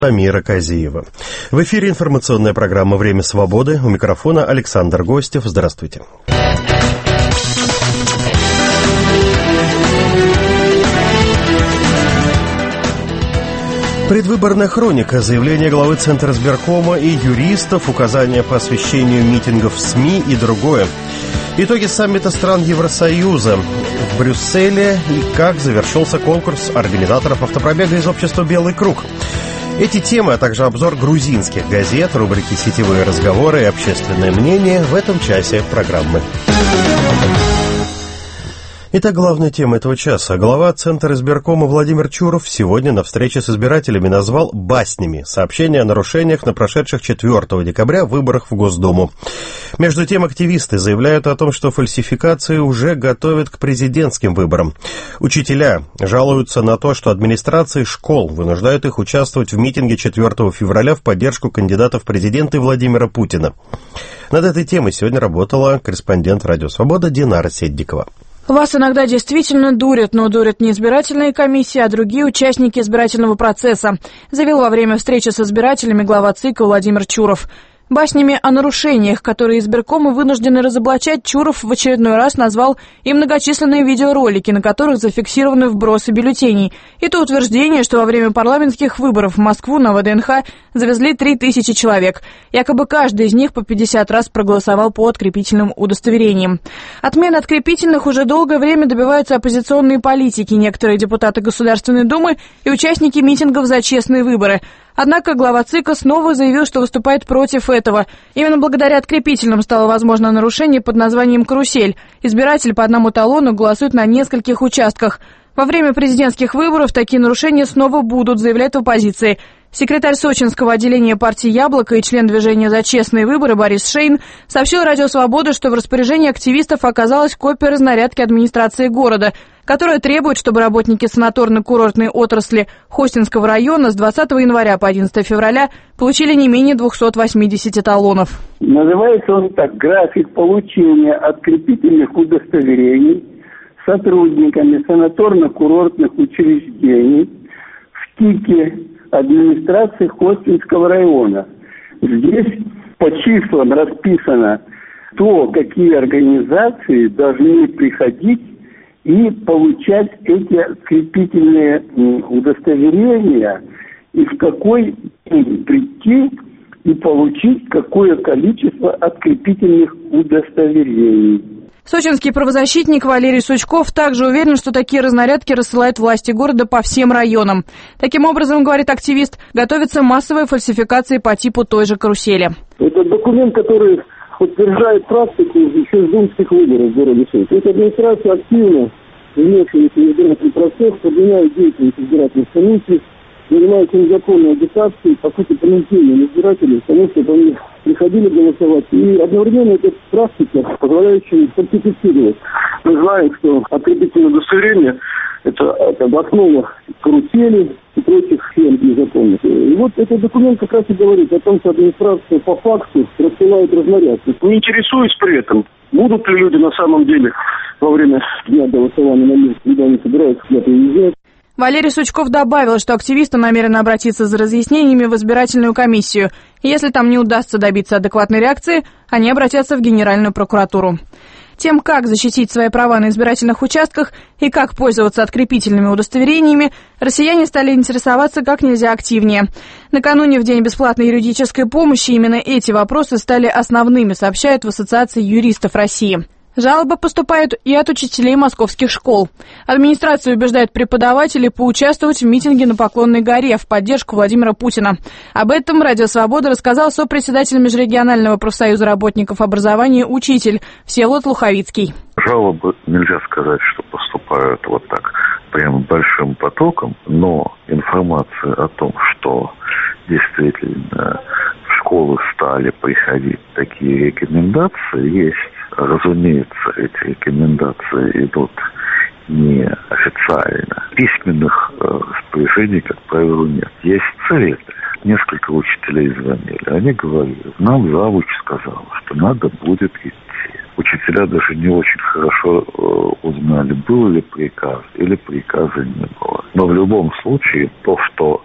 Амира Казиева. В эфире информационная программа «Время свободы». У микрофона Александр Гостев. Здравствуйте. Предвыборная хроника, заявление главы Центризбиркома и юристов, указания по освещению митингов в СМИ и другое. Итоги саммита стран Евросоюза в Брюсселе и как завершился конкурс организаторов автопробега из общества «Белый круг». Эти темы, а также обзор грузинских газет, рубрики «Сетевые разговоры» и «Общественное мнение» в этом часе программы. Итак, главная тема этого часа. Глава Центризбиркома Владимир Чуров сегодня на встрече с избирателями назвал баснями сообщения о нарушениях на прошедших 4 декабря выборах в Госдуму. Между тем, активисты заявляют о том, что фальсификации уже готовят к президентским выборам. Учителя жалуются на то, что администрации школ вынуждают их участвовать в митинге 4 февраля в поддержку кандидата в президенты Владимира Путина. Над этой темой сегодня работала корреспондент «Радио Свобода» Динара Седдикова. Вас иногда действительно дурят, но дурят не избирательные комиссии, а другие участники избирательного процесса, заявил во время встречи с избирателями глава ЦИК Владимир Чуров. Баснями о нарушениях, которые избиркомы вынуждены разоблачать, Чуров в очередной раз назвал и многочисленные видеоролики, на которых зафиксированы вбросы бюллетеней. И то утверждение, что во время парламентских выборов в Москву на ВДНХ завезли 3000 человек. Якобы каждый из них по 50 раз проголосовал по открепительным удостоверениям. Отмены открепительных уже долгое время добиваются оппозиционные политики, некоторые депутаты Государственной Думы и участники митингов за честные выборы. Однако глава ЦИКа снова заявил, что выступает против этого. Именно благодаря открепительным стало возможно нарушение под названием «Карусель». Избиратель по одному талону голосует на нескольких участках. Во время президентских выборов такие нарушения снова будут, заявляет в оппозиции. Секретарь сочинского отделения партии «Яблоко» и член движения «За честные выборы» Борис Шейн сообщил Радио Свобода, что в распоряжении активистов оказалась копия разнарядки администрации города, которая требует, чтобы работники санаторно-курортной отрасли Хостинского района с 20 января по 11 февраля получили не менее 280 талонов. Называется он так: график получения открепительных удостоверений сотрудниками санаторно-курортных учреждений в ТИКе администрации Хостинского района. Здесь по числам расписано то, какие организации должны приходить и получать эти открепительные удостоверения, и в какой день прийти и получить какое количество открепительных удостоверений. Сочинский правозащитник Валерий Сучков также уверен, что такие разнарядки рассылают власти города по всем районам. Таким образом, говорит активист, готовятся массовые фальсификации по типу той же «Карусели». Это документ, который подтверждает практику еще с думских выборов в городе Сочи. То есть администрация активно вмешивается в избирательный процесс, подменяет деятельность избирательных комиссий, занимается незаконной агитацией, по сути, принуждением избирателей к тому, чтобы они приходили голосовать. И одновременно это практика, позволяющая фальсифицировать. Мы знаем, что открепительное удостоверение – это основа карусели и прочих схем незаконных. И вот этот документ как раз и говорит о том, что администрация по факту рассылает разнарядки. Не интересуясь при этом, будут ли люди на самом деле во время дня голосования на месте, когда они собираются куда-то уезжать. Валерий Сучков добавил, что активисты намерены обратиться за разъяснениями в избирательную комиссию. И если там не удастся добиться адекватной реакции, они обратятся в Генеральную прокуратуру. Тем, как защитить свои права на избирательных участках и как пользоваться открепительными удостоверениями, россияне стали интересоваться как нельзя активнее. Накануне, в День бесплатной юридической помощи, именно эти вопросы стали основными, сообщают в Ассоциации юристов России. Жалобы поступают и от учителей московских школ. Администрация убеждает преподавателей поучаствовать в митинге на Поклонной горе в поддержку Владимира Путина. Об этом Радио Свобода рассказал сопредседатель Межрегионального профсоюза работников образования «Учитель» Всеволод Луховицкий. Жалобы нельзя сказать, что поступают вот так прямо большим потоком, но информация о том, что действительно в школы стали приходить такие рекомендации, есть. Разумеется, эти рекомендации идут неофициально. Письменных распоряжений, как правило, нет. Есть советы. Несколько учителей звонили. Они говорили, нам завуч сказал, что надо будет идти. Учителя даже не очень хорошо узнали, был ли приказ или приказа не было. Но в любом случае, то, что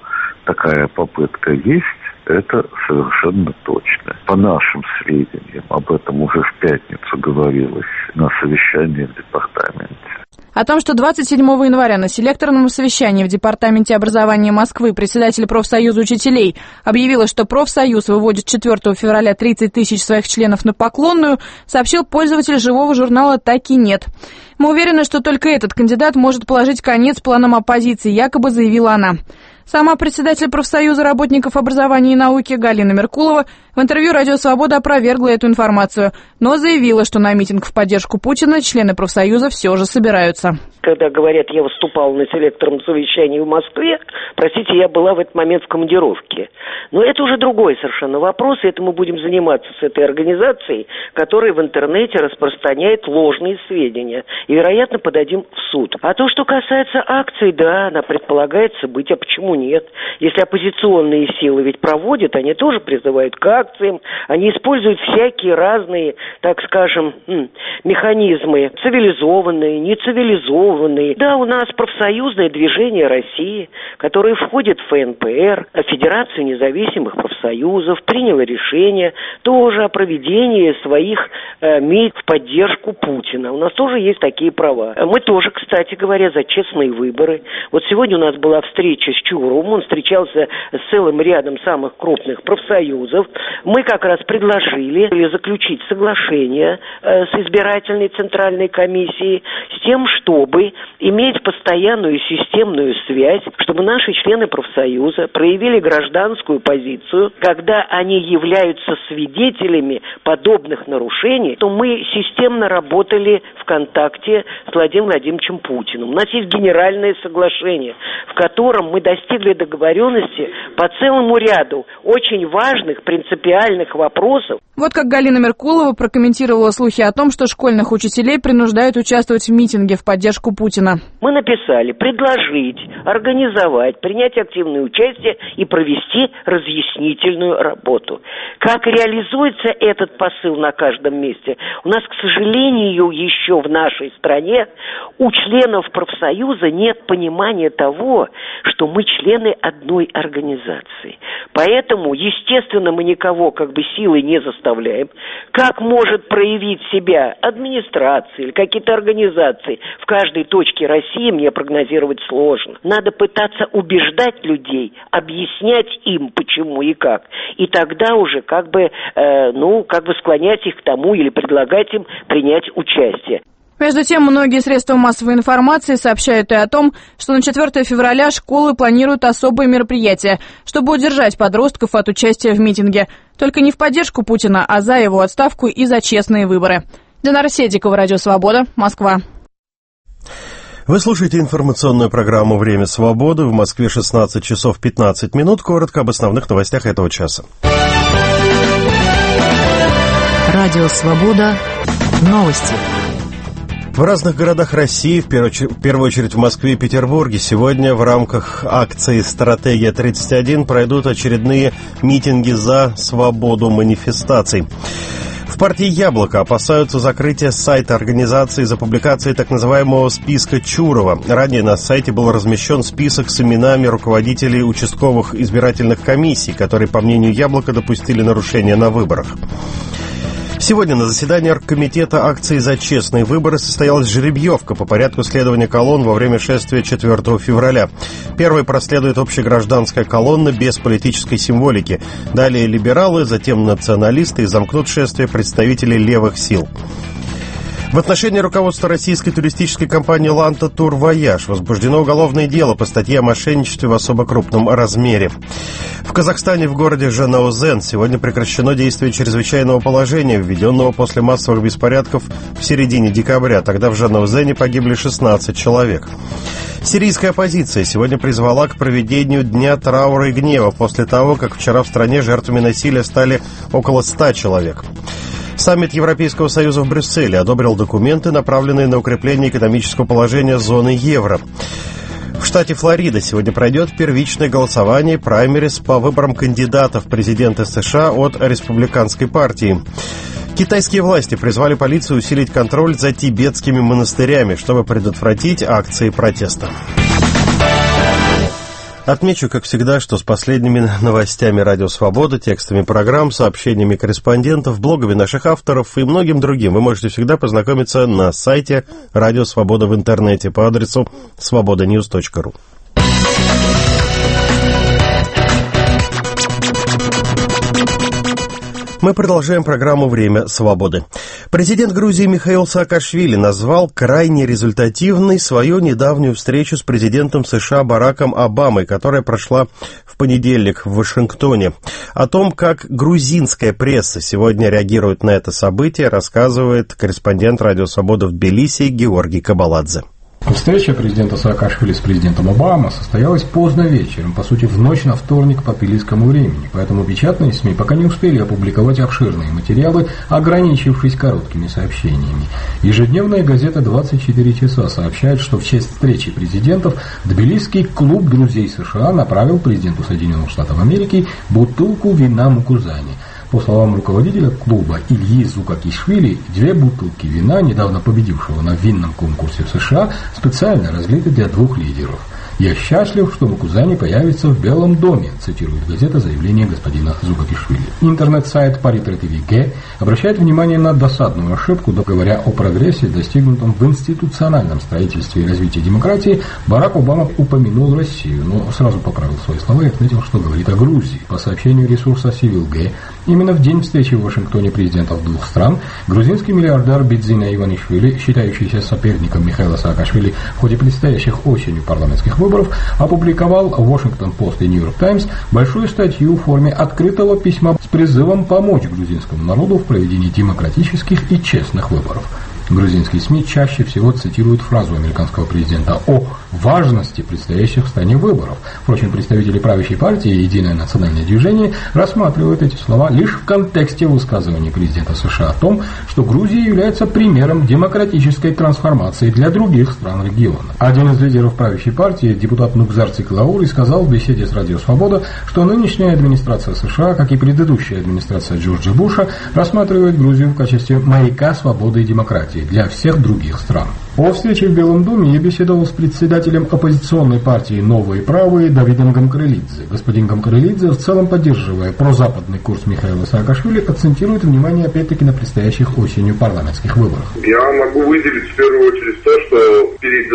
такая попытка есть, это совершенно точно. По нашим сведениям, об этом уже в пятницу говорилось на совещании в департаменте. О том, что 27 января на селекторном совещании в Департаменте образования Москвы председатель профсоюза учителей объявила, что профсоюз выводит 4 февраля 30 тысяч своих членов на поклонную, сообщил пользователь живого журнала «Так и нет». «Мы уверены, что только этот кандидат может положить конец планам оппозиции», якобы заявила она. Сама председатель профсоюза работников образования и науки Галина Меркулова в интервью «Радио Свобода» опровергла эту информацию, но заявила, что на митинг в поддержку Путина члены профсоюза все же собираются. Когда говорят, я выступала на селекторном совещании в Москве, простите, я была в этот момент в командировке. Но это уже другой совершенно вопрос, и это мы будем заниматься с этой организацией, которая в интернете распространяет ложные сведения. И, вероятно, подадим в суд. А то, что касается акций, да, она предполагается быть, а почему нет? Если оппозиционные силы ведь проводят, они тоже призывают к акциям, они используют всякие разные, так скажем, механизмы, цивилизованные, нецивилизованные. Да, у нас профсоюзное движение России, которое входит в ФНПР, Федерацию независимых профсоюзов, приняло решение тоже о проведении своих митингов в поддержку Путина. У нас тоже есть такие права. Мы тоже, кстати говоря, за честные выборы. Вот сегодня у нас была встреча с Чуровым, он встречался с целым рядом самых крупных профсоюзов. Мы как раз предложили заключить соглашение с избирательной центральной комиссией с тем, чтобы иметь постоянную системную связь, чтобы наши члены профсоюза проявили гражданскую позицию, когда они являются свидетелями подобных нарушений, то мы системно работали в контакте с Владимиром Владимировичем Путиным. У нас есть генеральное соглашение, в котором мы достигли договоренности по целому ряду очень важных принципиальных вопросов. Вот как Галина Меркулова прокомментировала слухи о том, что школьных учителей принуждают участвовать в митинге в поддержку Путина. Мы написали предложить, организовать, принять активное участие и провести разъяснительную работу. Как реализуется этот посыл на каждом месте? У нас, к сожалению, еще в нашей стране у членов профсоюза нет понимания того, что мы члены одной организации. Поэтому, естественно, мы никого силой не заставляем. Как может проявить себя администрация или какие-то организации в каждой точке России, мне прогнозировать сложно. Надо пытаться убеждать людей, объяснять им, почему и как. И тогда уже склонять их к тому или предлагать им принять участие. Между тем, многие средства массовой информации сообщают и о том, что на 4 февраля школы планируют особые мероприятия, чтобы удержать подростков от участия в митинге. Только не в поддержку Путина, а за его отставку и за честные выборы. Динара Седикова, Радио Свобода, Москва. Вы слушаете информационную программу «Время свободы». В Москве 16 часов 15 минут. Коротко об основных новостях этого часа. Радио Свобода. Новости. В разных городах России, в первую очередь в Москве и Петербурге, сегодня в рамках акции «Стратегия-31» пройдут очередные митинги за свободу манифестаций. В партии «Яблоко» опасаются закрытия сайта организации из-за публикации так называемого списка Чурова. Ранее на сайте был размещен список с именами руководителей участковых избирательных комиссий, которые, по мнению «Яблока», допустили нарушения на выборах. Сегодня на заседании оргкомитета акции «За честные выборы» состоялась жеребьевка по порядку следования колонн во время шествия 4 февраля. Первой проследует общегражданская колонна без политической символики. Далее либералы, затем националисты и замкнут шествие представители левых сил. В отношении руководства российской туристической компании «Ланта Тур Вояж» возбуждено уголовное дело по статье о мошенничестве в особо крупном размере. В Казахстане в городе Жанаузен сегодня прекращено действие чрезвычайного положения, введенного после массовых беспорядков в середине декабря. Тогда в Жанаузене погибли 16 человек. Сирийская оппозиция сегодня призвала к проведению Дня траура и гнева после того, как вчера в стране жертвами насилия стали около 100 человек. Саммит Европейского Союза в Брюсселе одобрил документы, направленные на укрепление экономического положения зоны евро. В штате Флорида сегодня пройдет первичное голосование праймерис по выборам кандидатов в президенты США от республиканской партии. Китайские власти призвали полицию усилить контроль за тибетскими монастырями, чтобы предотвратить акции протеста. Отмечу, как всегда, что с последними новостями «Радио Свобода», текстами программ, сообщениями корреспондентов, блогами наших авторов и многим другим вы можете всегда познакомиться на сайте «Радио Свобода» в интернете по адресу svobodanews.ru. Мы продолжаем программу «Время свободы». Президент Грузии Михаил Саакашвили назвал крайне результативной свою недавнюю встречу с президентом США Бараком Обамой, которая прошла в понедельник в Вашингтоне. О том, как грузинская пресса сегодня реагирует на это событие, рассказывает корреспондент «Радио Свобода» в Тбилиси Георгий Кабаладзе. Встреча президента Саакашвили с президентом Обамой состоялась поздно вечером, по сути, в ночь на вторник по тбилисскому времени, поэтому печатные СМИ пока не успели опубликовать обширные материалы, ограничившись короткими сообщениями. Ежедневная газета «24 часа» сообщает, что в честь встречи президентов тбилисский клуб друзей США направил президенту Соединенных Штатов Америки бутылку вина Мукузани. По словам руководителя клуба Ильи Зукакишвили, 2 бутылки вина, недавно победившего на винном конкурсе в США, специально разлиты для 2 лидеров. «Я счастлив, что Мукузани появится в Белом доме», цитирует газета заявление господина Зукакишвили. Интернет-сайт Паритра ТВ обращает внимание на досадную ошибку, говоря о прогрессе, достигнутом в институциональном строительстве и развитии демократии. Барак Обама упомянул Россию, но сразу поправил свои слова и отметил, что говорит о Грузии. По сообщению ресурса Civil.G, именно в день встречи в Вашингтоне президентов 2 стран, грузинский миллиардер Бидзина Иванишвили, считающийся соперником Михаила Саакашвили в ходе предстоящих осенью парламентских выборов, опубликовал Washington Post и New York Times большую статью в форме открытого письма с призывом помочь грузинскому народу в проведении демократических и честных выборов. Грузинские СМИ чаще всего цитируют фразу американского президента о важности предстоящих в стране выборов. Впрочем, представители правящей партии «Единое национальное движение» рассматривают эти слова лишь в контексте высказываний президента США о том, что Грузия является примером демократической трансформации для других стран региона. Один из лидеров правящей партии, депутат Нукзар Циклаури, сказал в беседе с «Радио Свобода», что нынешняя администрация США, как и предыдущая администрация Джорджа Буша, рассматривает Грузию в качестве маяка свободы и демократии для всех других стран. О встрече в Белом доме я беседовал с председателем оппозиционной партии «Новые правые» Давидом Гамкарелидзе. Господин Гамкарелидзе, в целом поддерживая прозападный курс Михаила Саакашвили, акцентирует внимание опять-таки на предстоящих осенью парламентских выборах. Я могу выделить в первую очередь то, что перед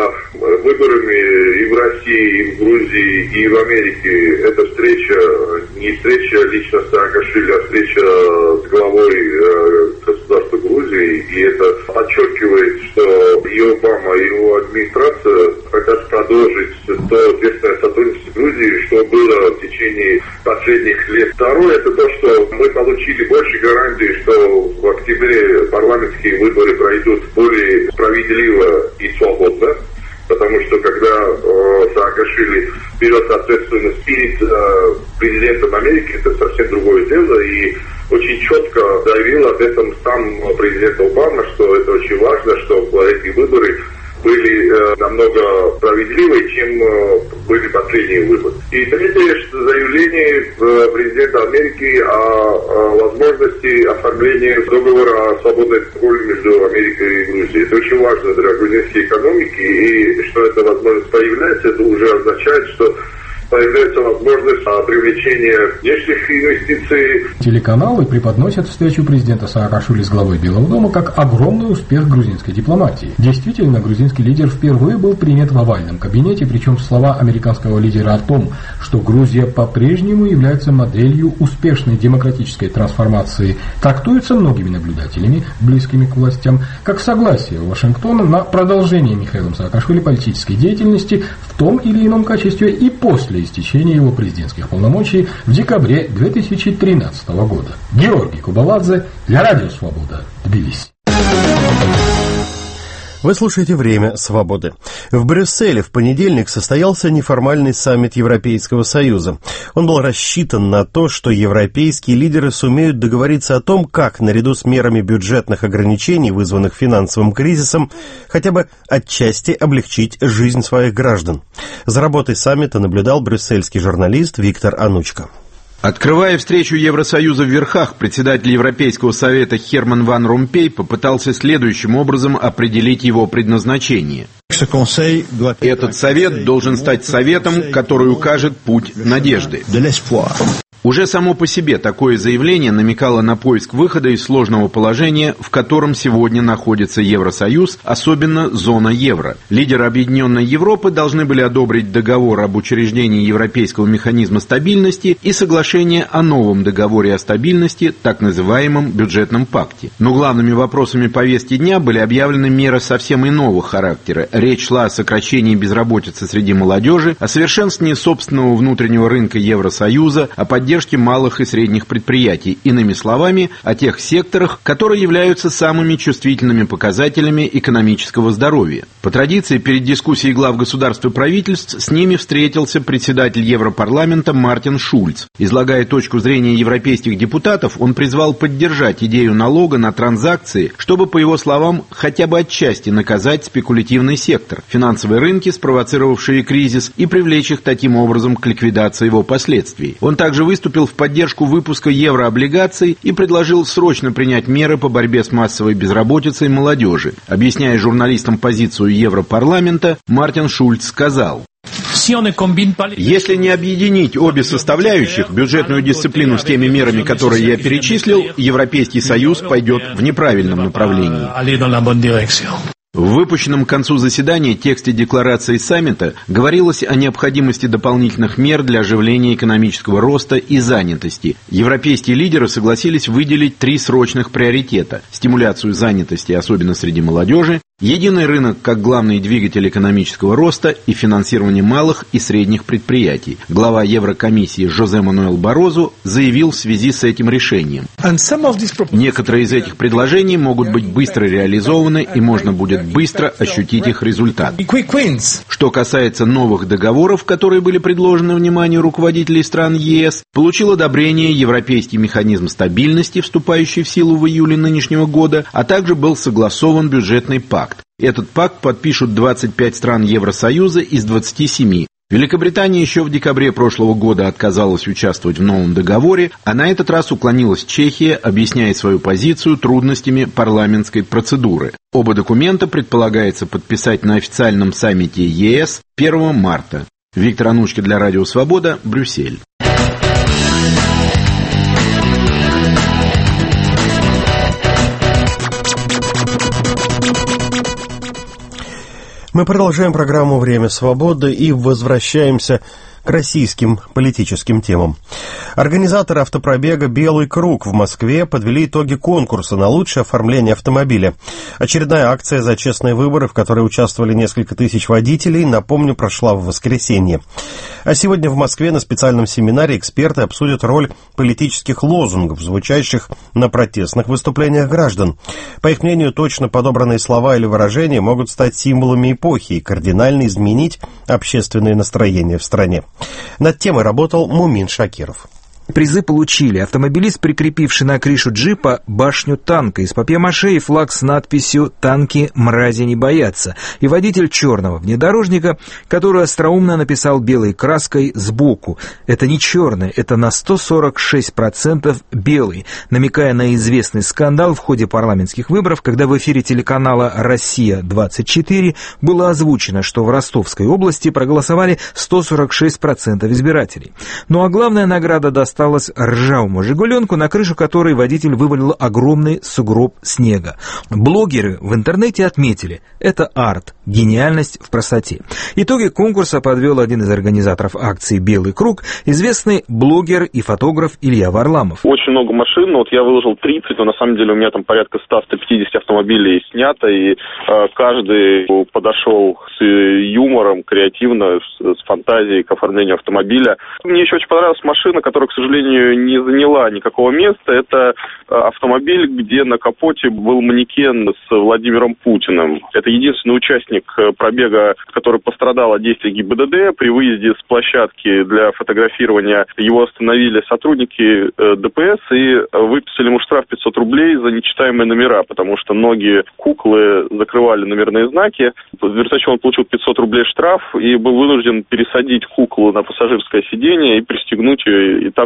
выборами и в России, и в Грузии, и в Америке эта встреча, не встреча лично Саакашвили, а встреча с главой государства Грузии, и это подчеркивает, что и Обама, и его администрация хотят продолжить то тесное сотрудничество с Грузией, что было в течение последних лет. Второе, это то, что мы получили больше гарантий, что в октябре парламентские выборы пройдут более справедливо и свободно. Потому что когда Саакашвили берет ответственность перед президентом Америки, это совсем другое дело, и очень четко заявил об этом сам президент Обама, что это очень важно, чтобы эти выборы были намного справедливее, чем были последние выборы. И третье заявление президента Америки о возможности оформления договора о свободной торговле между Америкой и Грузией. Это очень важно для грузинской экономики, и что эта возможность появляется, это уже означает, что появляется возможность привлечения внешних инвестиций. Телеканалы преподносят встречу президента Саакашвили с главой Белого дома как огромный успех грузинской дипломатии. Действительно, грузинский лидер впервые был принят в овальном кабинете, причем слова американского лидера о том, что Грузия по-прежнему является моделью успешной демократической трансформации, трактуются многими наблюдателями, близкими к властям, как согласие Вашингтона на продолжение Михаилом Саакашвили политической деятельности в том или ином качестве и после истечения его президентских полномочий в декабре 2013 года. Георгий Кабаладзе для Радио Свобода, Тбилиси. Вы слушаете «Время свободы». В Брюсселе в понедельник состоялся неформальный саммит Европейского Союза. Он был рассчитан на то, что европейские лидеры сумеют договориться о том, как, наряду с мерами бюджетных ограничений, вызванных финансовым кризисом, хотя бы отчасти облегчить жизнь своих граждан. За работой саммита наблюдал брюссельский журналист Виктор Анучко. Открывая встречу Евросоюза в верхах, председатель Европейского совета Херман Ван Ромпей попытался следующим образом определить его предназначение. Этот совет должен стать советом, который укажет путь надежды. Уже само по себе такое заявление намекало на поиск выхода из сложного положения, в котором сегодня находится Евросоюз, особенно зона евро. Лидеры Объединенной Европы должны были одобрить договор об учреждении Европейского механизма стабильности и соглашение о новом договоре о стабильности, так называемом бюджетном пакте. Но главными вопросами повестки дня были объявлены меры совсем иного характера. Речь шла о сокращении безработицы среди молодежи, о совершенствовании собственного внутреннего рынка Евросоюза, о поддержке малых и средних предприятий, иными словами, о тех секторах, которые являются самыми чувствительными показателями экономического здоровья. По традиции, перед дискуссией глав государств и правительств с ними встретился председатель Европарламента Мартин Шульц. Излагая точку зрения европейских депутатов, он призвал поддержать идею налога на транзакции, чтобы, по его словам, хотя бы отчасти наказать спекулятивный сектор, финансовые рынки, спровоцировавшие кризис, и привлечь их таким образом к ликвидации его последствий. Он также выступил в поддержку выпуска еврооблигаций и предложил срочно принять меры по борьбе с массовой безработицей молодежи. Объясняя журналистам позицию Европарламента, Мартин Шульц сказал: если не объединить обе составляющих, бюджетную дисциплину с теми мерами, которые я перечислил, Европейский Союз пойдет в неправильном направлении. В выпущенном к концу заседания тексте декларации саммита говорилось о необходимости дополнительных мер для оживления экономического роста и занятости. Европейские лидеры согласились выделить 3 срочных приоритета: стимуляцию занятости, особенно среди молодежи, единый рынок как главный двигатель экономического роста и финансирование малых и средних предприятий. Глава Еврокомиссии Жозе Мануэль Барозу заявил в связи с этим решением: некоторые из этих предложений могут быть быстро реализованы, и можно будет быстро ощутить их результат. Что касается новых договоров, которые были предложены вниманию руководителей стран ЕС, получил одобрение Европейский механизм стабильности, вступающий в силу в июле нынешнего года, а также был согласован бюджетный пакт. Этот пакт подпишут 25 стран Евросоюза из 27. Великобритания еще в декабре прошлого года отказалась участвовать в новом договоре, а на этот раз уклонилась Чехия, объясняя свою позицию трудностями парламентской процедуры. Оба документа предполагается подписать на официальном саммите ЕС 1 марта. Виктор Анучкин для Радио Свобода, Брюссель. Мы продолжаем программу «Время свободы» и возвращаемся к российским политическим темам. Организаторы автопробега «Белый круг» в Москве подвели итоги конкурса на лучшее оформление автомобиля. Очередная акция за честные выборы, в которой участвовали несколько тысяч водителей, напомню, прошла в воскресенье. А сегодня в Москве на специальном семинаре эксперты обсудят роль политических лозунгов, звучащих на протестных выступлениях граждан. По их мнению, точно подобранные слова или выражения могут стать символами эпохи и кардинально изменить общественное настроение в стране. Над темой работал Мумин Шакиров. Призы получили автомобилист, прикрепивший на крышу джипа башню танка из папье-маше и флаг с надписью «Танки мрази не боятся», и водитель черного внедорожника, который остроумно написал белой краской сбоку: «Это не черный, это на 146% белый», намекая на известный скандал в ходе парламентских выборов, когда в эфире телеканала «Россия-24» было озвучено, что в Ростовской области проголосовали 146% избирателей. Ну а главная награда досталась ржавому «Жигуленку», на крышу которой водитель вывалил огромный сугроб снега. Блогеры в интернете отметили: это арт, гениальность в простоте. Итоги конкурса подвел один из организаторов акции «Белый круг», известный блогер и фотограф Илья Варламов. Очень много машин, вот я выложил 30, но на самом деле у меня там порядка 100-150 автомобилей снято, и каждый подошел с юмором, креативно, с фантазией к оформлению автомобиля. Мне еще очень понравилась машина, которая, к сожалению, не заняла никакого места. Это автомобиль, где на капоте был манекен с Владимиром Путиным. Это единственный участник пробега, который пострадал от действий ГИБДД. При выезде с площадки для фотографирования его остановили сотрудники ДПС и выписали ему штраф 500 рублей за нечитаемые номера, потому что ноги куклы закрывали номерные знаки. В результате он получил 500 рублей штраф и был вынужден пересадить куклу на пассажирское сиденье и пристегнуть ее, и так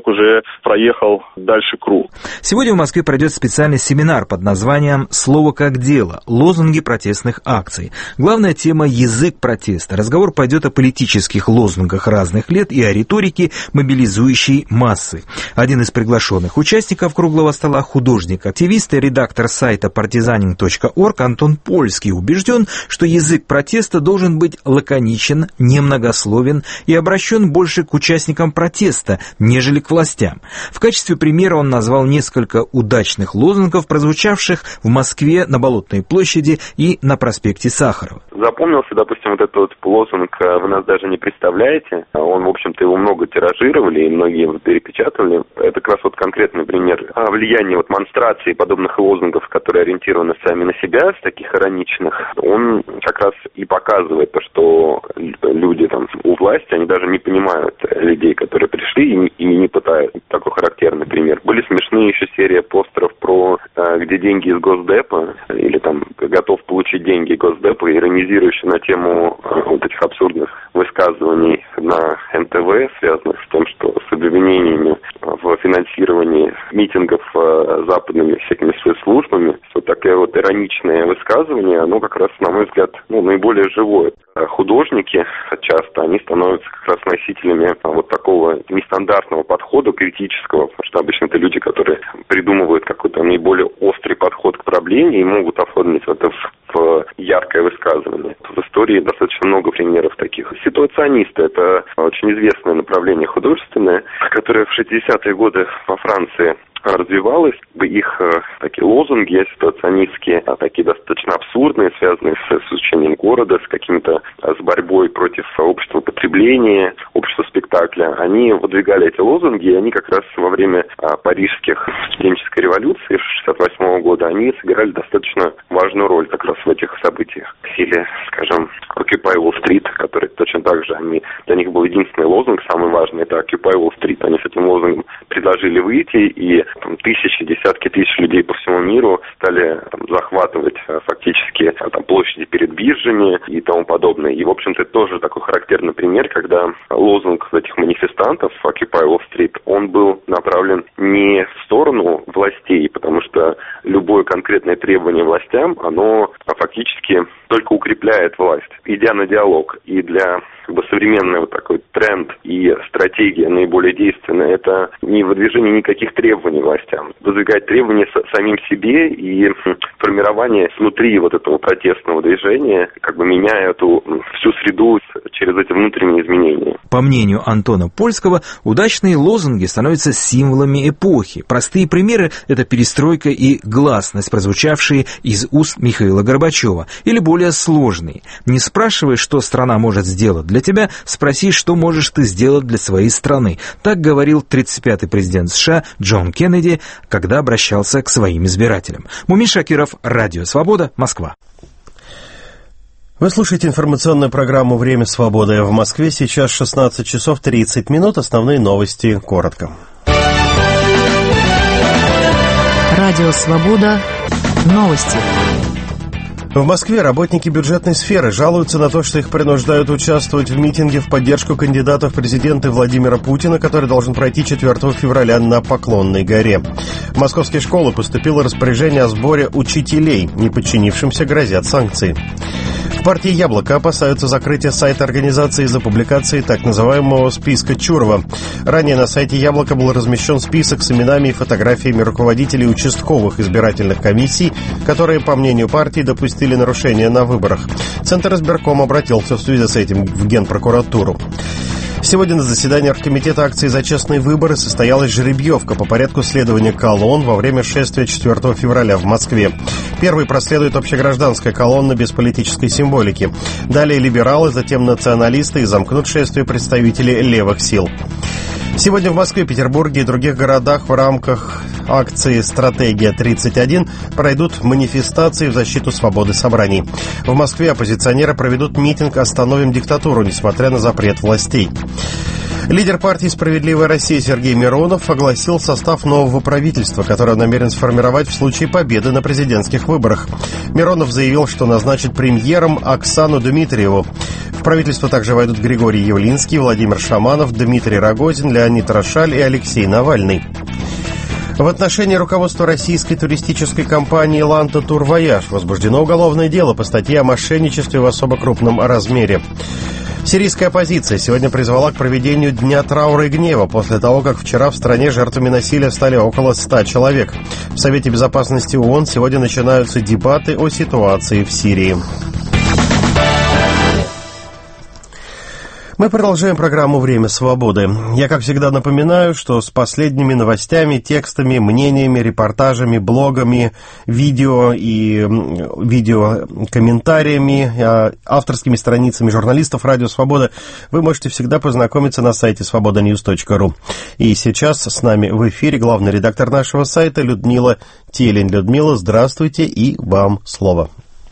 уже проехал дальше круг. Сегодня в Москве пройдет специальный семинар под названием «Слово как дело. Лозунги протестных акций». Главная тема – язык протеста. Разговор пойдет о политических лозунгах разных лет и о риторике, мобилизующей массы. Один из приглашенных участников круглого стола – художник-активист и редактор сайта partizaning.org Антон Польский убежден, что язык протеста должен быть лаконичен, немногословен и обращен больше к участникам протеста, нежели к властям. В качестве примера он назвал несколько удачных лозунгов, прозвучавших в Москве на Болотной площади и на проспекте Сахарова. Запомнился, допустим, вот этот вот лозунг «Вы нас даже не представляете». Он, в общем-то, его много тиражировали, и многие его перепечатывали. Это как раз вот конкретный пример влияния вот монстрации подобных лозунгов, которые ориентированы сами на себя, с таких ироничных. Он как раз и показывает то, что люди там у власти, они даже не понимают людей, которые пришли, и не пытаются. Такой характерный пример. Были смешные еще серия постеров про где деньги из Госдепа, или там готов получить деньги Госдепа, иронизирующие на тему вот этих абсурдных высказываний на НТВ, связанных с тем, что с обвинениями в финансировании митингов западными всякими спецслужбами. Вот такое вот ироничное высказывание, оно как раз, на мой взгляд, наиболее живое. Художники часто, они становятся как раз носителями вот такого нестандартного подхода, критического, потому что обычно это люди, которые придумывают какой-то наиболее острый подход к проблеме и могут оформить это в яркое высказывание. В истории достаточно много примеров таких. Ситуационисты – это очень известное направление художественное, которое в 60-е годы во Франции развивалось. Их такие лозунги ситуационистские, такие достаточно абсурдные, связанные с изучением города, с борьбой против общества потребления, общества спектакля. Они выдвигали эти лозунги, и они как раз во время парижских студенческой революции 68 года, они сыграли достаточно важную роль как раз в этих событиях. Или, скажем, Occupy Wall Street, который точно так же, для них был единственный лозунг, самый важный, это Occupy Wall Street. Они с этим лозунгом предложили выйти, и тысячи, десятки тысяч людей по всему миру стали захватывать фактически площади перед биржами и тому подобное. И, в общем-то, это тоже такой характерный пример, когда лозунг этих манифестантов Occupy Wall Street, он был направлен не в сторону властей, потому что любое конкретное требование властям, оно фактически только укрепляет власть, идя на диалог. И для современный вот такой тренд и стратегия наиболее действенная, это не выдвижение никаких требований властям, выдвигать требования самим себе и формирование внутри вот этого протестного движения, меняя эту всю среду через эти внутренние изменения. По мнению Антона Польского, удачные лозунги становятся символами эпохи. Простые примеры – это перестройка и гласность, прозвучавшие из уст Михаила Горбачева, или более сложные. Не спрашивай, что страна может сделать для тебя, спроси, что можешь ты сделать для своей страны. Так говорил 35-й президент США Джон Кеннеди, когда обращался к своим избирателям. Мумин Шакиров, Радио Свобода, Москва. Вы слушаете информационную программу «Время свободы». В Москве сейчас 16 часов 30 минут. Основные новости коротко. Радио Свобода. Новости. В Москве работники бюджетной сферы жалуются на то, что их принуждают участвовать в митинге в поддержку кандидата в президенты Владимира Путина, который должен пройти 4 февраля на Поклонной горе. В московские школы поступило распоряжение о сборе учителей. Неподчинившимся грозят санкции. В партии «Яблоко» опасаются закрытия сайта организации из-за публикации так называемого списка Чурова. Ранее на сайте «Яблоко» был размещен список с именами и фотографиями руководителей участковых избирательных комиссий, которые, по мнению партии, допустили нарушения на выборах. Центр избирком обратился в связи с этим в Генпрокуратуру. Сегодня на заседании Оргкомитета акции «За честные выборы» состоялась жеребьевка по порядку следования колонн во время шествия 4 февраля в Москве. Первой проследует общегражданская колонна без политической символики. Далее либералы, затем националисты и замкнут шествие представители левых сил. Сегодня в Москве, Петербурге и других городах в рамках акции «Стратегия-31» пройдут манифестации в защиту свободы собраний. В Москве оппозиционеры проведут митинг «Остановим диктатуру», несмотря на запрет властей. Лидер партии «Справедливая Россия» Сергей Миронов огласил состав нового правительства, которое он намерен сформировать в случае победы на президентских выборах. Миронов заявил, что назначит премьером Оксану Дмитриеву. В правительство также войдут Григорий Явлинский, Владимир Шаманов, Дмитрий Рогозин, Леонид Рошаль и Алексей Навальный. В отношении руководства российской туристической компании «Ланта Турвояж» возбуждено уголовное дело по статье о мошенничестве в особо крупном размере. Сирийская оппозиция сегодня призвала к проведению Дня траура и гнева после того, как вчера в стране жертвами насилия стали около 100 человек. В Совете безопасности ООН сегодня начинаются дебаты о ситуации в Сирии. Мы продолжаем программу «Время свободы». Я, как всегда, напоминаю, что с последними новостями, текстами, мнениями, репортажами, блогами, видео и видеокомментариями, авторскими страницами журналистов «Радио Свобода» вы можете всегда познакомиться на сайте svobodanews.ru. И сейчас с нами в эфире главный редактор нашего сайта Людмила Телень. Людмила, здравствуйте, и вам слово.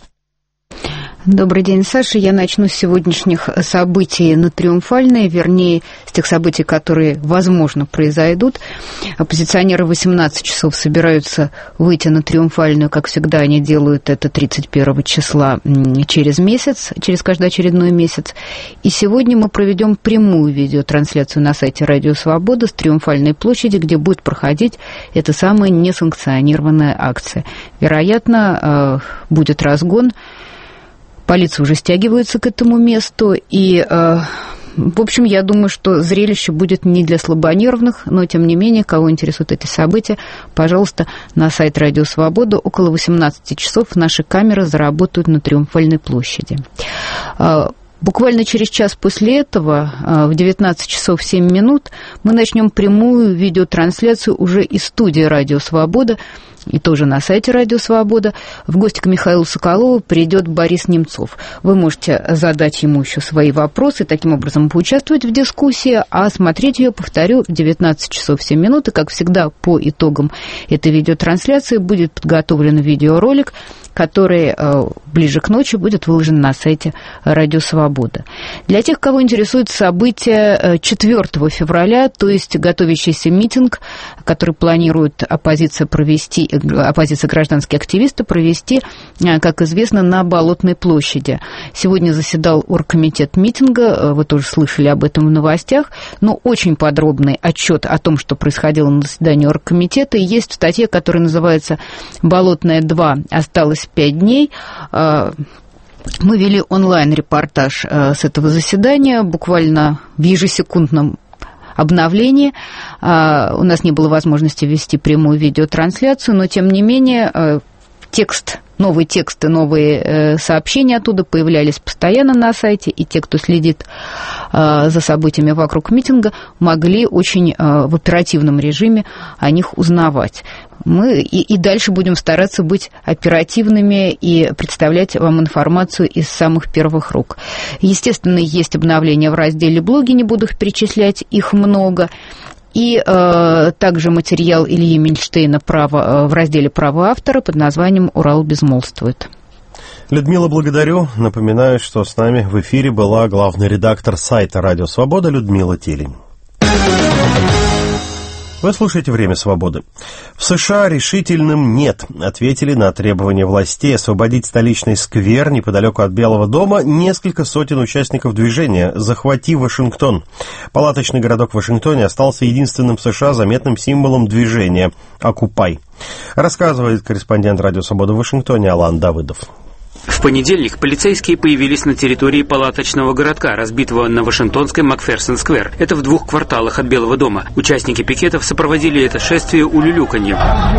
Добрый день, Саша. Я начну с сегодняшних событий на Триумфальной, вернее, с тех событий, которые, возможно, произойдут. Оппозиционеры в 18 часов собираются выйти на Триумфальную, как всегда они делают это 31 числа через месяц, через каждый очередной месяц. И сегодня мы проведем прямую видеотрансляцию на сайте «Радио Свобода» с Триумфальной площади, где будет проходить эта самая несанкционированная акция. Вероятно, будет разгон. Полиция уже стягивается к этому месту, и, в общем, я думаю, что зрелище будет не для слабонервных, но, тем не менее, кого интересуют эти события, пожалуйста, на сайт «Радио Свобода» около 18 часов наши камеры заработают на Триумфальной площади. Буквально через час после этого, в 19 часов 7 минут, мы начнем прямую видеотрансляцию уже из студии «Радио Свобода», и тоже на сайте «Радио Свобода». В гости к Михаилу Соколову придет Борис Немцов. Вы можете задать ему еще свои вопросы, таким образом поучаствовать в дискуссии, а смотреть ее, повторю, в 19 часов 7 минут. И, как всегда, по итогам этой видеотрансляции будет подготовлен видеоролик, который ближе к ночи будет выложен на сайте «Радио Свобода». Для тех, кого интересует событие 4 февраля, то есть готовящийся митинг, который планирует оппозиция гражданские активисты провести, как известно, на Болотной площади. Сегодня заседал оргкомитет митинга, вы тоже слышали об этом в новостях, но очень подробный отчет о том, что происходило на заседании оргкомитета, есть в статье, которая называется «Болотная 2. Осталось 5 дней». Мы вели онлайн-репортаж с этого заседания, буквально в ежесекундном обновлении. У нас не было возможности вести прямую видеотрансляцию, но, тем не менее, новые тексты, новые сообщения оттуда появлялись постоянно на сайте, и те, кто следит за событиями вокруг митинга, могли очень в оперативном режиме о них узнавать. Мы и дальше будем стараться быть оперативными и представлять вам информацию из самых первых рук. Естественно, есть обновления в разделе «Блоги», не буду их перечислять, их много. И также материал Ильи Мильштейна в разделе «Право автора» под названием «Урал безмолвствует». Людмила, благодарю. Напоминаю, что с нами в эфире была главный редактор сайта «Радио Свобода» Людмила Телень. Вы слушаете «Время свободы». В США решительным «нет» ответили на требование властей освободить столичный сквер неподалеку от Белого дома несколько сотен участников движения «Захвати Вашингтон». Палаточный городок в Вашингтоне остался единственным в США заметным символом движения «Окупай». Рассказывает корреспондент «Радио Свобода» в Вашингтоне Алан Давыдов. В понедельник полицейские появились на территории палаточного городка, разбитого на Вашингтонской Макферсон-сквер. Это в 2 кварталах от Белого дома. Участники пикетов сопроводили это шествие улюлюканьем.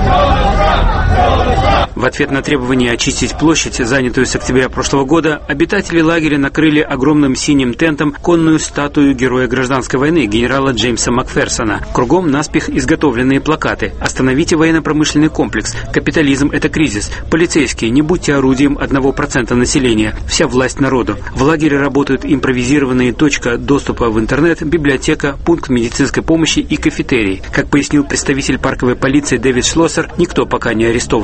В ответ на требование очистить площадь, занятую с октября прошлого года, обитатели лагеря накрыли огромным синим тентом конную статую героя гражданской войны генерала Джеймса Макферсона. Кругом наспех изготовленные плакаты: «Остановите военно-промышленный комплекс», «Капитализм – это кризис», «Полицейские, не будьте орудием 1% населения», «Вся власть народу». В лагере работают импровизированные точка доступа в интернет, библиотека, пункт медицинской помощи и кафетерий. Как пояснил представитель парковой полиции Дэвид Шлоссер, никто пока не арестован. Но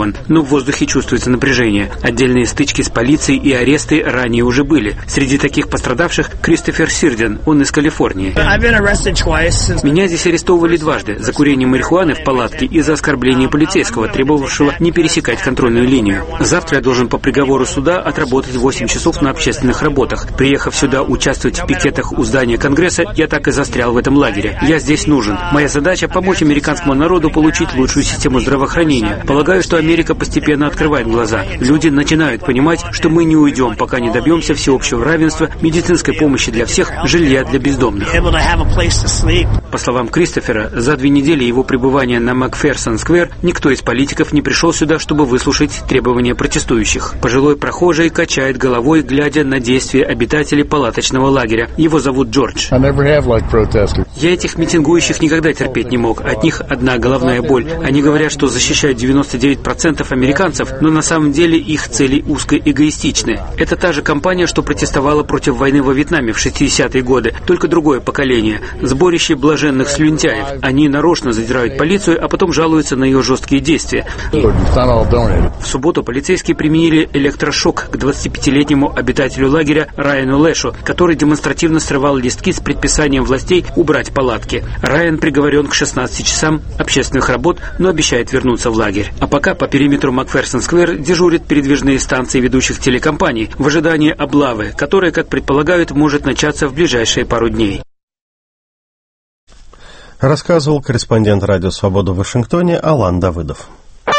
в воздухе чувствуется напряжение. Отдельные стычки с полицией и аресты ранее уже были. Среди таких пострадавших Кристофер Сирден, он из Калифорнии. Меня здесь арестовывали дважды за курение марихуаны в палатке и за оскорбление полицейского, требовавшего не пересекать контрольную линию. Завтра я должен по приговору суда отработать 8 часов на общественных работах. Приехав сюда участвовать в пикетах у здания Конгресса, я так и застрял в этом лагере. Я здесь нужен. Моя задача — помочь американскому народу получить лучшую систему здравоохранения. Полагаю, что Америка постепенно открывает глаза. Люди начинают понимать, что мы не уйдем, пока не добьемся всеобщего равенства, медицинской помощи для всех, жилья для бездомных. По словам Кристофера, за 2 недели его пребывания на Макферсон-сквер никто из политиков не пришел сюда, чтобы выслушать требования протестующих. Пожилой прохожий качает головой, глядя на действия обитателей палаточного лагеря. Его зовут Джордж. Я этих митингующих никогда терпеть не мог. От них одна головная боль. Они говорят, что защищают 99% американцев, но на самом деле их цели узкоэгоистичны. Это та же компания, что протестовала против войны во Вьетнаме в 60-е годы, только другое поколение. Сборище блаженных слюнтяев. Они нарочно задирают полицию, а потом жалуются на ее жесткие действия. В субботу полицейские применили электрошок к 25-летнему обитателю лагеря Райану Лэшу, который демонстративно срывал листки с предписанием властей убрать палатки. Райан приговорен к 16 часам общественных работ, но обещает вернуться в лагерь. А пока по периметру Макферсон-сквер дежурят передвижные станции ведущих телекомпаний в ожидании облавы, которая, как предполагают, может начаться в ближайшие пару дней. Рассказывал корреспондент «Радио Свобода» в Вашингтоне Алан Давыдов.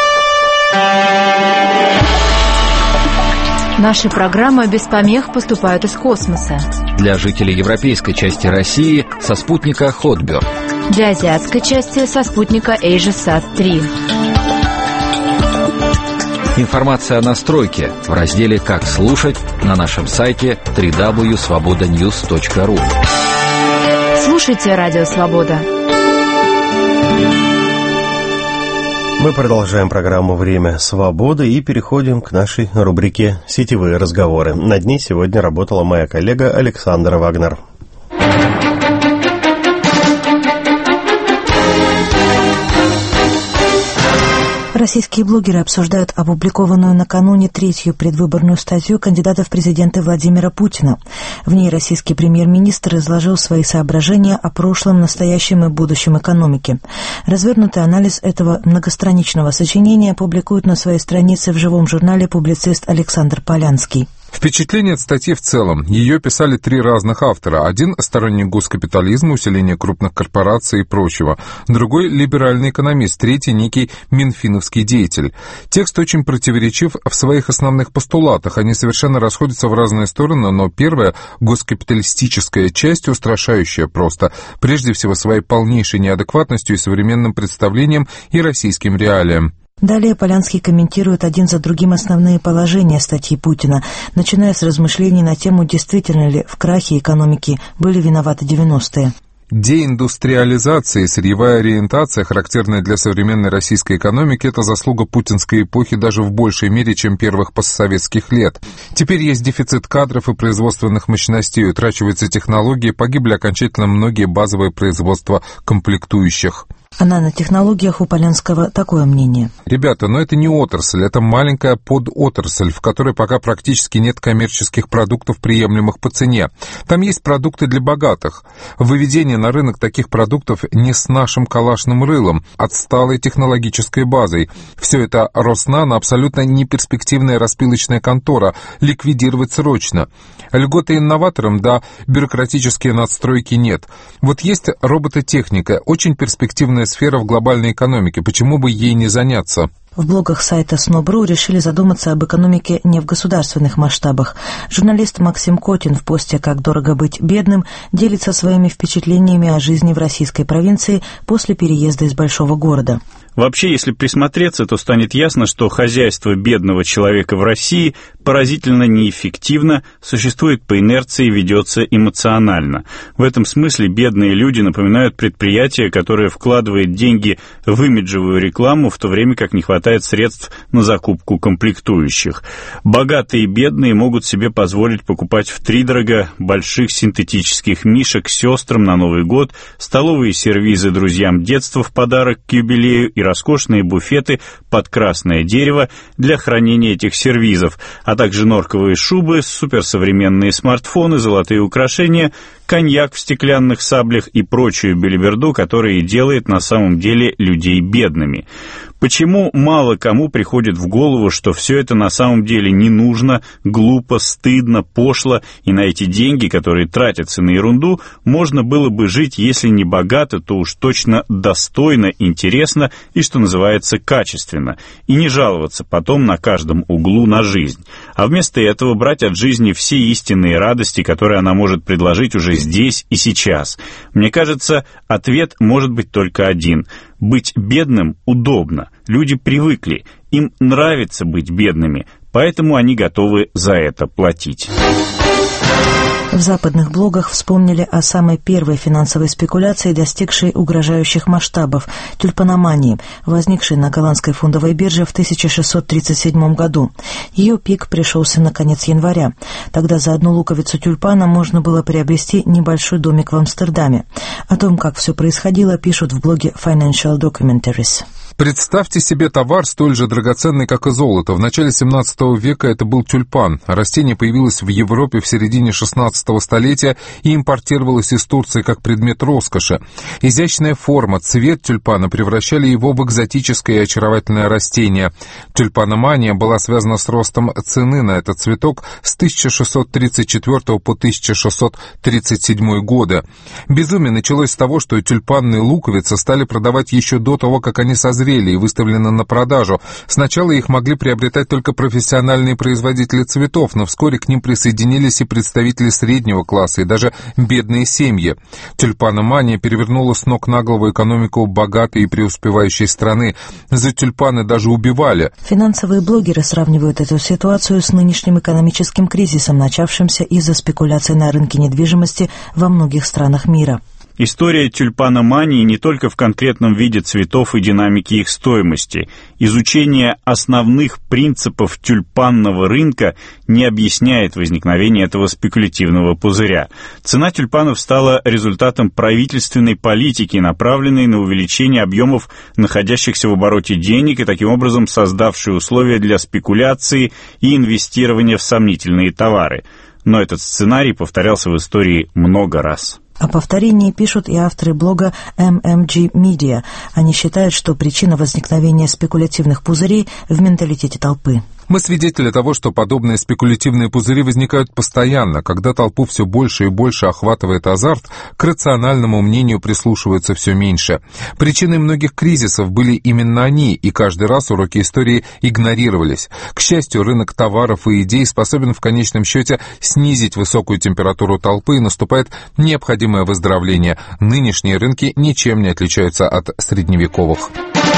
Наши программы без помех поступают из космоса. Для жителей европейской части России со спутника Хотберг. Для азиатской части со спутника AsiaSat-3. Информация о настройке в разделе «Как слушать» на нашем сайте www.svobodanews.ru. Слушайте «Радио Свобода». Мы продолжаем программу «Время свободы» и переходим к нашей рубрике «Сетевые разговоры». Над ней сегодня работала моя коллега Александра Вагнер. Российские блогеры обсуждают опубликованную накануне 3-ю предвыборную статью кандидата в президенты Владимира Путина. В ней российский премьер-министр изложил свои соображения о прошлом, настоящем и будущем экономики. Развернутый анализ этого многостраничного сочинения публикует на своей странице в живом журнале публицист Александр Полянский. Впечатление от статьи в целом. Ее писали 3 разных автора. Один – сторонник госкапитализма, усиления крупных корпораций и прочего. Другой – либеральный экономист. Третий – некий минфиновский деятель. Текст очень противоречив в своих основных постулатах. Они совершенно расходятся в разные стороны, но первая – госкапиталистическая часть, устрашающая просто. Прежде всего, своей полнейшей неадекватностью и современным представлением и российским реалиям. Далее Полянский комментирует один за другим основные положения статьи Путина, начиная с размышлений на тему, действительно ли в крахе экономики были виноваты 90-е. Деиндустриализация и сырьевая ориентация, характерная для современной российской экономики, это заслуга путинской эпохи даже в большей мере, чем первых постсоветских лет. Теперь есть дефицит кадров и производственных мощностей, утрачиваются технологии, погибли окончательно многие базовые производства комплектующих. А нанотехнологиях у Полянского такое мнение. Ребята, но это не отрасль, это маленькая подотрасль, в которой пока практически нет коммерческих продуктов, приемлемых по цене. Там есть продукты для богатых. Выведение на рынок таких продуктов не с нашим калашным рылом, отсталой технологической базой. Все это Роснано абсолютно неперспективная распилочная контора, ликвидировать срочно. Льготы инноваторам, да, бюрократические надстройки нет. Вот есть робототехника, очень перспективная сфера в глобальной экономике, почему бы ей не заняться? В блогах сайта Снобру решили задуматься об экономике не в государственных масштабах. Журналист Максим Котин в посте «Как дорого быть бедным» делится своими впечатлениями о жизни в российской провинции после переезда из большого города. Вообще, если присмотреться, то станет ясно, что хозяйство бедного человека в России поразительно неэффективно, существует по инерции, ведется эмоционально. В этом смысле бедные люди напоминают предприятие, которое вкладывает деньги в имиджевую рекламу, в то время как не хватает средств на закупку комплектующих. Богатые и бедные могут себе позволить покупать втридорога больших синтетических мишек сестрам на Новый год, столовые сервизы друзьям детства в подарок к юбилею и роскошные буфеты под красное дерево для хранения этих сервизов, а также норковые шубы, суперсовременные смартфоны, золотые украшения, коньяк в стеклянных саблях и прочую белиберду, которая и делает на самом деле людей бедными. Почему мало кому приходит в голову, что все это на самом деле не нужно, глупо, стыдно, пошло, и на эти деньги, которые тратятся на ерунду, можно было бы жить, если не богато, то уж точно достойно, интересно и, что называется, качественно, и не жаловаться потом на каждом углу на жизнь, а вместо этого брать от жизни все истинные радости, которые она может предложить уже здесь и сейчас. Мне кажется, ответ может быть только один. Быть бедным удобно. Люди привыкли. Им нравится быть бедными, поэтому они готовы за это платить. В западных блогах вспомнили о самой первой финансовой спекуляции, достигшей угрожающих масштабов – тюльпаномании, возникшей на голландской фондовой бирже в 1637 году. Ее пик пришелся на конец января. Тогда за одну луковицу тюльпана можно было приобрести небольшой домик в Амстердаме. О том, как все происходило, пишут в блоге Financial Documentaries. Представьте себе товар, столь же драгоценный, как и золото. В начале 17 века это был тюльпан. Растение появилось в Европе в середине 16 столетия и импортировалось из Турции как предмет роскоши. Изящная форма, цвет тюльпана превращали его в экзотическое и очаровательное растение. Тюльпаномания была связана с ростом цены на этот цветок с 1634 по 1637 годы. Безумие началось с того, что тюльпанные луковицы стали продавать еще до того, как они созрели и выставлены на продажу. Сначала их могли приобретать только профессиональные производители цветов, но вскоре к ним присоединились и представители среднего класса, и даже бедные семьи. Тюльпаномания перевернула с ног на голову экономику богатой и преуспевающей страны. За тюльпаны даже убивали. Финансовые блогеры сравнивают эту ситуацию с нынешним экономическим кризисом, начавшимся из-за спекуляций на рынке недвижимости во многих странах мира. История тюльпаномании не только в конкретном виде цветов и динамике их стоимости. Изучение основных принципов тюльпанного рынка не объясняет возникновение этого спекулятивного пузыря. Цена тюльпанов стала результатом правительственной политики, направленной на увеличение объемов находящихся в обороте денег и таким образом создавшей условия для спекуляции и инвестирования в сомнительные товары. Но этот сценарий повторялся в истории много раз. О повторении пишут и авторы блога MMG Media. Они считают, что причина возникновения спекулятивных пузырей в менталитете толпы. Мы свидетели того, что подобные спекулятивные пузыри возникают постоянно. Когда толпу все больше и больше охватывает азарт, к рациональному мнению прислушиваются все меньше. Причиной многих кризисов были именно они, и каждый раз уроки истории игнорировались. К счастью, рынок товаров и идей способен в конечном счете снизить высокую температуру толпы, и наступает необходимое выздоровление. Нынешние рынки ничем не отличаются от средневековых.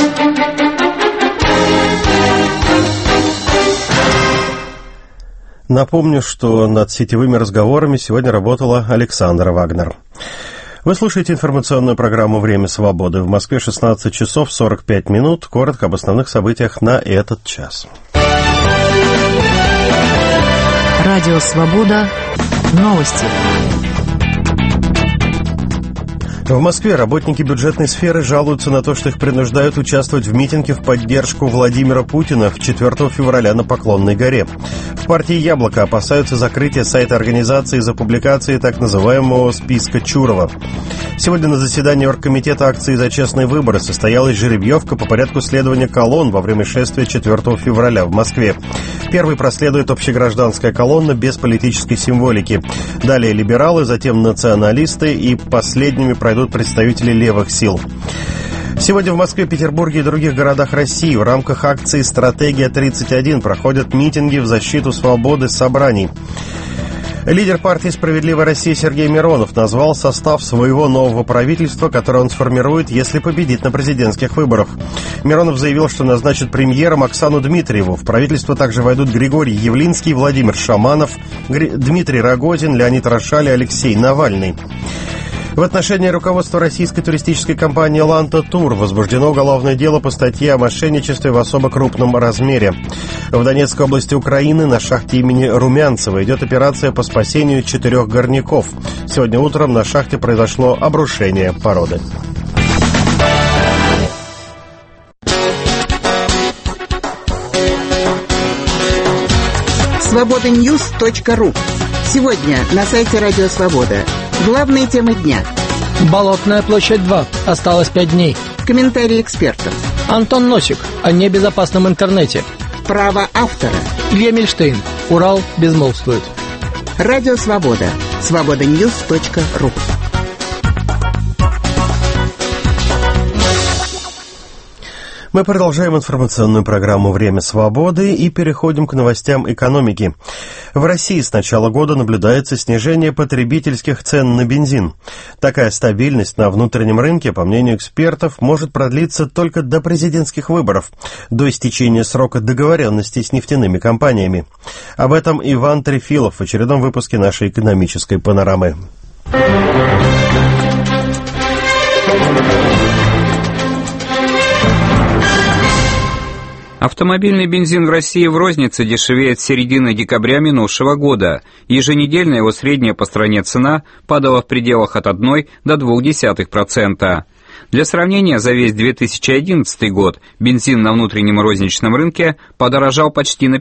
Напомню, что над сетевыми разговорами сегодня работала Александра Вагнер. Вы слушаете информационную программу «Время свободы». В Москве 16 часов 45 минут. Коротко об основных событиях на этот час. Радио «Свобода». Новости. В Москве работники бюджетной сферы жалуются на то, что их принуждают участвовать в митинге в поддержку Владимира Путина 4 февраля на Поклонной горе. В партии «Яблоко» опасаются закрытия сайта организации из-за публикации так называемого списка Чурова. Сегодня на заседании оргкомитета акции «За честные выборы» состоялась жеребьевка по порядку следования колонн во время шествия 4 февраля в Москве. Первой проследует общегражданская колонна без политической символики. Далее либералы, затем националисты и последними пройдут представители левых сил. Сегодня в Москве, Петербурге и других городах России в рамках акции «Стратегия-31» проходят митинги в защиту свободы собраний. Лидер партии «Справедливая Россия» Сергей Миронов назвал состав своего нового правительства, которое он сформирует, если победит на президентских выборах. Миронов заявил, что назначит премьером Оксану Дмитриеву. В правительство также войдут Григорий Явлинский, Владимир Шаманов, Дмитрий Рогозин, Леонид Рошаль и Алексей Навальный. В отношении руководства российской туристической компании «Ланта Тур» возбуждено уголовное дело по статье о мошенничестве в особо крупном размере. В Донецкой области Украины на шахте имени Румянцева идет операция по спасению 4 горняков. Сегодня утром на шахте произошло обрушение породы. свободаньюз.ру. Сегодня на сайте Радио Свобода. Главные темы дня. Болотная площадь 2. Осталось 5 дней. Комментарии экспертов. Антон Носик о небезопасном интернете. Право автора. Илья Мильштейн. Урал безмолвствует. Радио Свобода. свободаньюз.ру. Мы продолжаем информационную программу «Время свободы» и переходим к новостям экономики. В России с начала года наблюдается снижение потребительских цен на бензин. Такая стабильность на внутреннем рынке, по мнению экспертов, может продлиться только до президентских выборов, до истечения срока договоренности с нефтяными компаниями. Об этом Иван Трефилов в очередном выпуске нашей экономической панорамы. Автомобильный бензин в России в рознице дешевеет с середины декабря минувшего года. Еженедельно его средняя по стране цена падала в пределах от 1 до 0,2%. Для сравнения, за весь 2011 год бензин на внутреннем розничном рынке подорожал почти на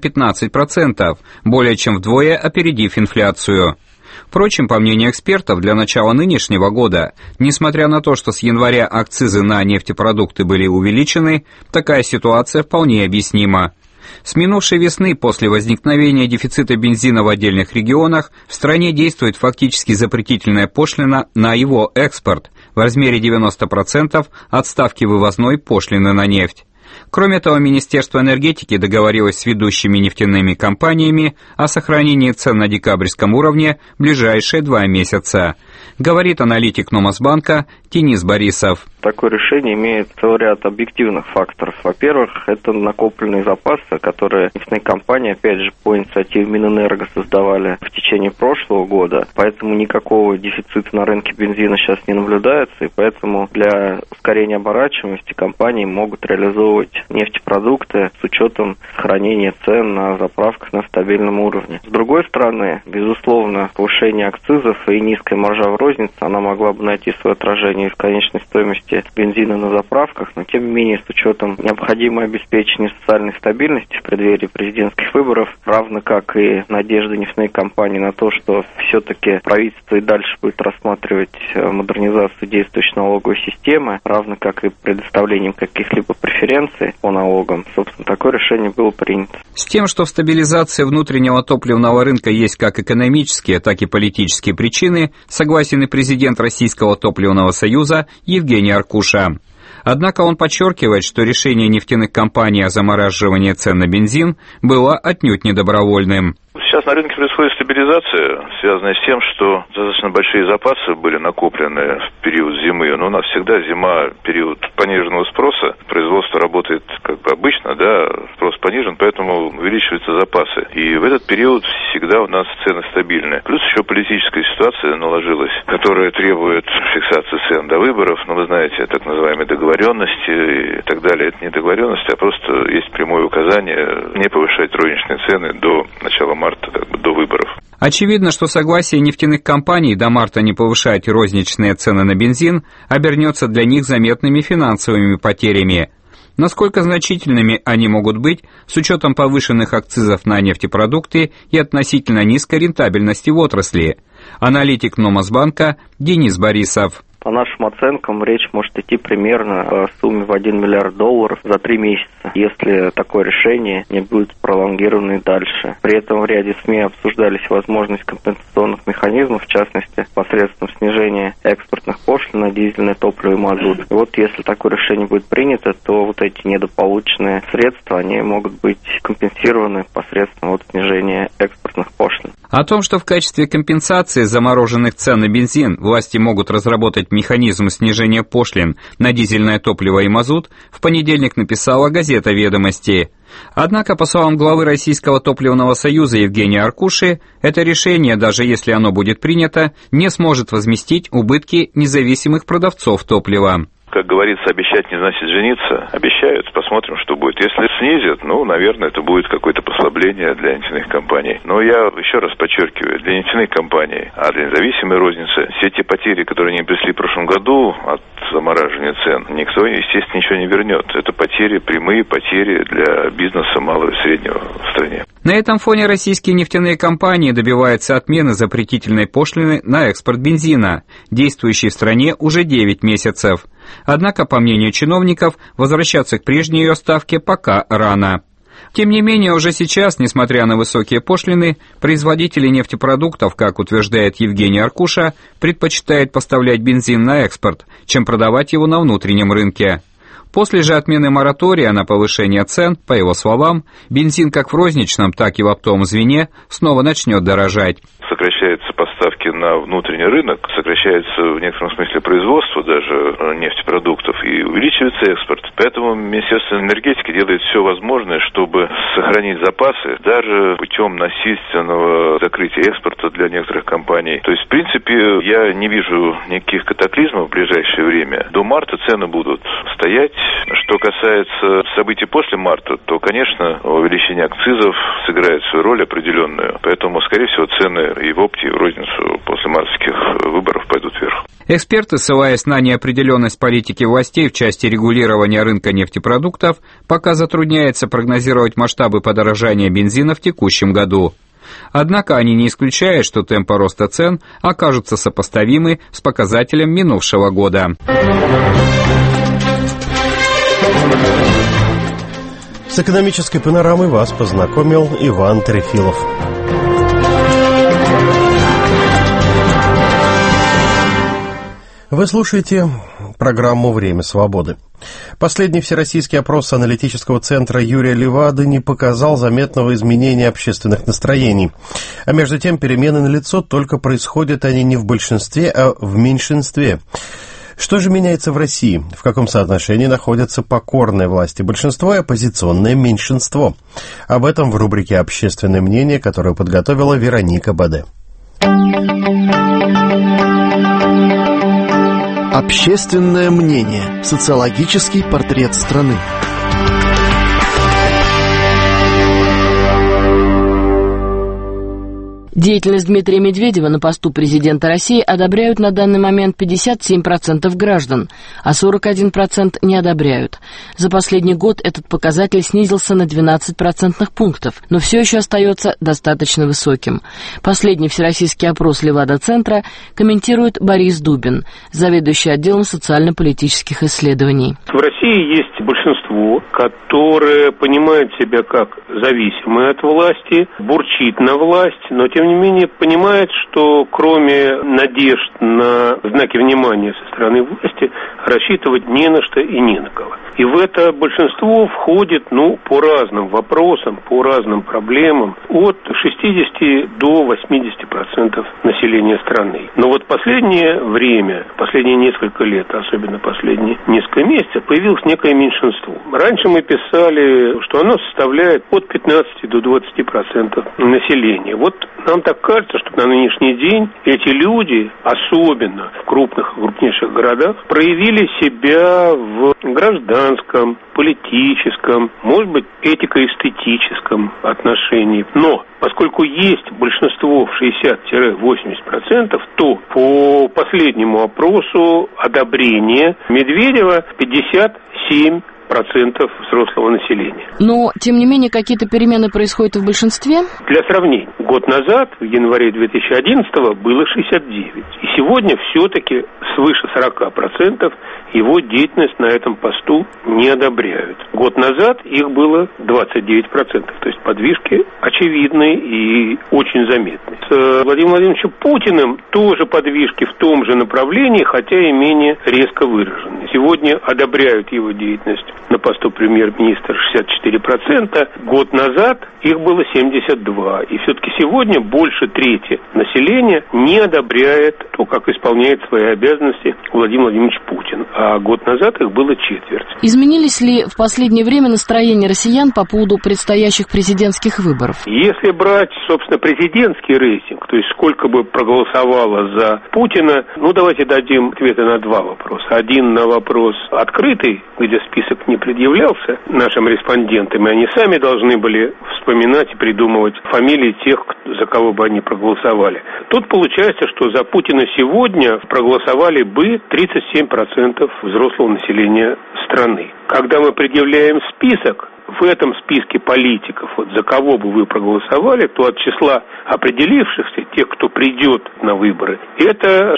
15%, более чем вдвое опередив инфляцию. Впрочем, по мнению экспертов, для начала нынешнего года, несмотря на то, что с января акцизы на нефтепродукты были увеличены, такая ситуация вполне объяснима. С минувшей весны, после возникновения дефицита бензина в отдельных регионах, в стране действует фактически запретительная пошлина на его экспорт в размере 90% от ставки вывозной пошлины на нефть. Кроме того, Министерство энергетики договорилось с ведущими нефтяными компаниями о сохранении цен на декабрьском уровне в ближайшие 2 месяца, говорит аналитик Номасбанка Денис Борисов. Такое решение имеет целый ряд объективных факторов. Во-первых, это накопленные запасы, которые нефтяные компании, опять же, по инициативе Минэнерго создавали в течение прошлого года. Поэтому никакого дефицита на рынке бензина сейчас не наблюдается, и поэтому для ускорения оборачиваемости компании могут реализовывать нефтепродукты с учетом сохранения цен на заправках на стабильном уровне. С другой стороны, безусловно, повышение акцизов и низкая маржа в рознице, она могла бы найти свое отражение в конечной стоимости бензина на заправках, но тем не менее с учетом необходимого обеспечения социальной стабильности в преддверии президентских выборов, равно как и надежды нефтяной компании на то, что все-таки правительство и дальше будет рассматривать модернизацию действующей налоговой системы, равно как и предоставлением каких-либо преференций по налогам, собственно, такое решение было принято. С тем, что в стабилизации внутреннего топливного рынка есть как экономические, так и политические причины, согласен и президент Российского топливного союза Евгений Аркуша. Однако он подчеркивает, что решение нефтяных компаний о замораживании цен на бензин было отнюдь не добровольным. Сейчас на рынке происходит стабилизация, связанная с тем, что достаточно большие запасы были накоплены в период зимы. Но у нас всегда зима – период пониженного спроса. Производство работает как бы обычно, да, спрос понижен, поэтому увеличиваются запасы. И в этот период всегда у нас цены стабильные. Плюс еще политическая ситуация наложилась, которая требует фиксации цен до выборов. Но вы знаете, так называемые договоренности и так далее. Это не договоренности, а просто есть прямое указание не повышать розничные цены до начала марта, как бы до выборов. Очевидно, что согласие нефтяных компаний до марта не повышать розничные цены на бензин обернется для них заметными финансовыми потерями. Насколько значительными они могут быть с учетом повышенных акцизов на нефтепродукты и относительно низкой рентабельности в отрасли? Аналитик Номасбанка Денис Борисов. По нашим оценкам, речь может идти примерно о сумме в $1 миллиард за 3 месяца, если такое решение не будет пролонгировано и дальше. При этом в ряде СМИ обсуждались возможность компенсационных механизмов, в частности, посредством снижения экспортных пошлин на дизельное топливо и мазут. И вот если такое решение будет принято, то вот эти недополученные средства, они могут быть компенсированы посредством снижения экспортных пошлин. О том, что в качестве компенсации замороженных цен на бензин власти могут разработать механизм снижения пошлин на дизельное топливо и мазут, в понедельник написала газета «Ведомости». Однако, по словам главы Российского топливного союза Евгения Аркуши, это решение, даже если оно будет принято, не сможет возместить убытки независимых продавцов топлива. Как говорится, обещать не значит жениться. Обещают, посмотрим, что будет. Если снизят, наверное, это будет какое-то послабление для нефтяных компаний. Но я еще раз подчеркиваю, для нефтяных компаний, а для независимой розницы, все те потери, которые они понесли в прошлом году от замораживания цен, никто, естественно, ничего не вернет. Это потери, прямые потери для бизнеса малого и среднего в стране. На этом фоне российские нефтяные компании добиваются отмены запретительной пошлины на экспорт бензина, действующей в стране уже 9 месяцев. Однако, по мнению чиновников, возвращаться к прежней ее ставке пока рано. Тем не менее, уже сейчас, несмотря на высокие пошлины, производители нефтепродуктов, как утверждает Евгений Аркуша, предпочитают поставлять бензин на экспорт, чем продавать его на внутреннем рынке. После же отмены моратория на повышение цен, по его словам, бензин как в розничном, так и в оптовом звене снова начнет дорожать. Сокращаются поставки на внутренний рынок, сокращается в некотором смысле производство даже нефтепродуктов и увеличивается экспорт. Поэтому Министерство энергетики делает все возможное, чтобы сохранить запасы, даже путем насильственного закрытия экспорта для некоторых компаний. То есть, в принципе, я не вижу никаких катаклизмов в ближайшее время. До марта цены будут стоять. Что касается событий после марта, то, конечно, увеличение акцизов сыграет свою роль определенную. Поэтому, скорее всего, цены и в опте, и в розницу после мартовских выборов пойдут вверх. Эксперты, ссылаясь на неопределенность политики властей в части регулирования рынка нефтепродуктов, пока затрудняется прогнозировать масштабы подорожания бензина в текущем году. Однако они не исключают, что темпы роста цен окажутся сопоставимы с показателем минувшего года. С экономической панорамой вас познакомил Иван Трефилов. Вы слушаете программу «Время свободы». Последний всероссийский опрос аналитического центра Юрия Левады не показал заметного изменения общественных настроений. А между тем перемены налицо, только происходят они не в большинстве, а в меньшинстве. Что же меняется в России? В каком соотношении находятся покорные власти большинство и оппозиционное меньшинство? Об этом в рубрике «Общественное мнение», которую подготовила Вероника Баде. Общественное мнение. Социологический портрет страны. Деятельность Дмитрия Медведева на посту президента России одобряют на данный момент 57% граждан, а 41% не одобряют. За последний год этот показатель снизился на 12 процентных пунктов, но все еще остается достаточно высоким. Последний всероссийский опрос Левада-центра комментирует Борис Дубин, заведующий отделом социально-политических исследований. В России есть большинство, которое понимает себя как зависимое от власти, бурчит на власть, но тем не менее понимает, что кроме надежд на знаки внимания со стороны власти рассчитывать не на что и не на кого. И в это большинство входит, по разным вопросам, по разным проблемам, от 60 до 80% населения страны. Но вот последнее время, последние несколько лет, особенно последние несколько месяцев, появилось некое меньшинство. Раньше мы писали, что оно составляет от 15 до 20% населения. Вот нам так кажется, что на нынешний день эти люди, особенно в крупнейших городах, проявили себя в гражданском, политическом, может быть, этико-эстетическом отношении. Но поскольку есть большинство в 60-80%, то по последнему опросу одобрение Медведева 57% взрослого населения. Но, тем не менее, какие-то перемены происходят в большинстве? Для сравнения, год назад, в январе 2011-го, было 69. И сегодня все-таки свыше 40% его деятельность на этом посту не одобряют. Год назад их было 29%. То есть подвижки очевидные и очень заметные. С Владимиром Владимировичем Путиным тоже подвижки в том же направлении, хотя и менее резко выраженные. Сегодня одобряют его деятельность на посту премьер-министра 64%. Год назад их было 72%. И все-таки сегодня больше трети населения не одобряет то, как исполняет свои обязанности Владимир Владимирович Путин. А год назад их было четверть. Изменились ли в последнее время настроения россиян по поводу предстоящих президентских выборов? Если брать, собственно, президентский рейтинг, то есть сколько бы проголосовало за Путина, давайте дадим ответы на два вопроса. Один на вопрос открытый, где список не предъявлялся нашим респондентам, и они сами должны были вспоминать и придумывать фамилии тех, за кого бы они проголосовали. Тут получается, что за Путина сегодня проголосовали бы 37% взрослого населения страны. Когда мы предъявляем список, в этом списке политиков, за кого бы вы проголосовали, то от числа определившихся, тех, кто придет на выборы, это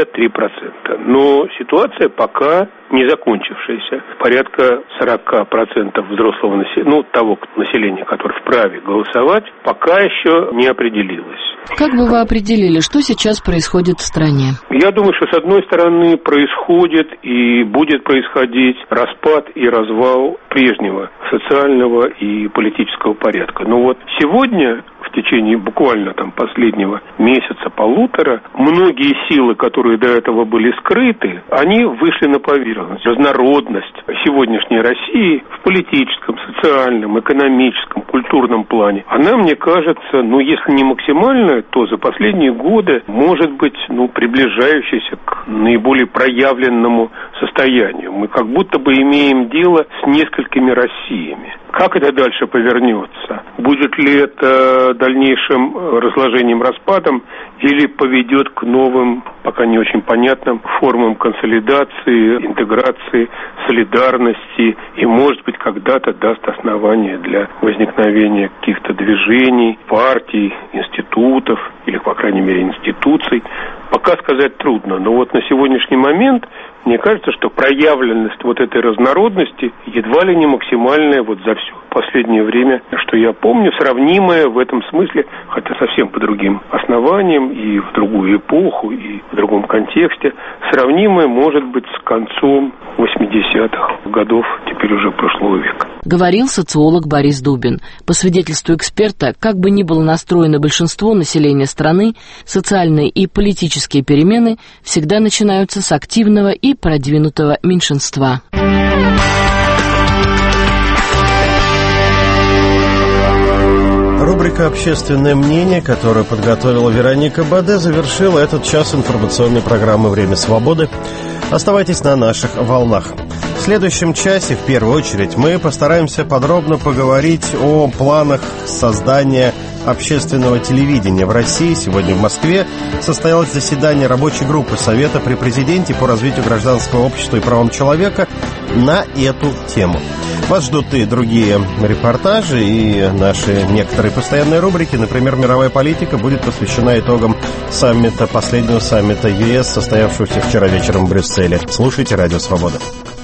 63%. Но ситуация пока не закончившаяся. Порядка 40% взрослого населения, того населения, которое вправе голосовать, пока еще не определилось. Как бы вы определили, что сейчас происходит в стране? Я думаю, что с одной стороны происходит и будет происходить распад и развал прежнего социального и политического порядка. Но сегодня, в течение буквально последнего месяца-полутора, многие силы, которые до этого были скрыты, они вышли на поверхность. Разнородность сегодняшней России в политическом, социальном, экономическом, культурном плане, она, мне кажется, если не максимальная, то за последние годы может быть, приближающаяся к наиболее проявленному состоянию. Мы как будто бы имеем дело с несколькими Россиями. Как это дальше повернется? Будет ли это дальнейшим разложением, распадом, или поведет к новым, пока не очень понятным, формам консолидации, интеграции, солидарности и, может быть, когда-то даст основание для возникновения каких-то движений, партий, институтов или, по крайней мере, институций. Пока сказать трудно, но на сегодняшний момент мне кажется, что проявленность этой разнородности едва ли не максимальная за все последнее время, что я помню, сравнимая в этом смысле, хотя совсем по другим основаниям и в другую эпоху, и в другом контексте, сравнимая, может быть, с концом 80-х годов, теперь уже прошлого века. Говорил социолог Борис Дубин. По свидетельству эксперта, как бы ни было настроено большинство населения страны, социальные и политические перемены всегда начинаются с активного и продвинутого меньшинства. Рубрика «Общественное мнение», которую подготовила Вероника Баде, завершила этот час информационной программы «Время свободы». Оставайтесь на наших волнах. В следующем часе, в первую очередь, мы постараемся подробно поговорить о планах создания общественного телевидения в России. Сегодня в Москве состоялось заседание рабочей группы Совета при президенте по развитию гражданского общества и правам человека на эту тему. Вас ждут и другие репортажи, и наши некоторые постоянные рубрики. Например, «Мировая политика» будет посвящена итогам последнего саммита ЕС, состоявшегося вчера вечером в Брюсселе. Слушайте «Радио Свобода».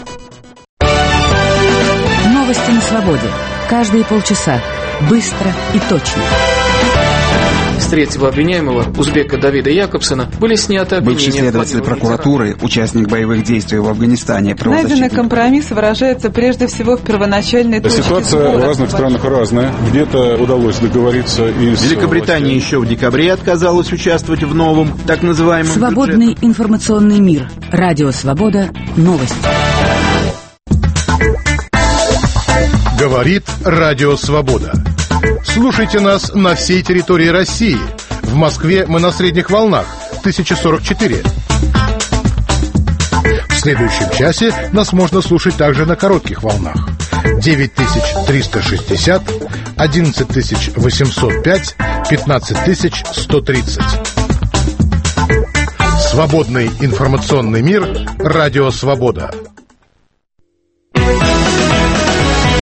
Новости на свободе. Каждые полчаса. Быстро и точно. С третьего обвиняемого, узбека Давида Якобсона, были сняты обвинения. Бывший следователь прокуратуры, участник боевых действий в Афганистане. Найденный компромисс выражается прежде всего в первоначальной точке сбора. Ситуация в разных странах разная. Где-то удалось договориться и с... Великобритания еще в декабре отказалась участвовать в новом, так называемом Свободный информационный мир. Радио Свобода. Новости. Говорит Радио Свобода. Слушайте нас на всей территории России. В Москве мы на средних волнах 1044. В следующем часе нас можно слушать также на коротких волнах 9360, 11805, 15130. Свободный информационный мир. Радио Свобода.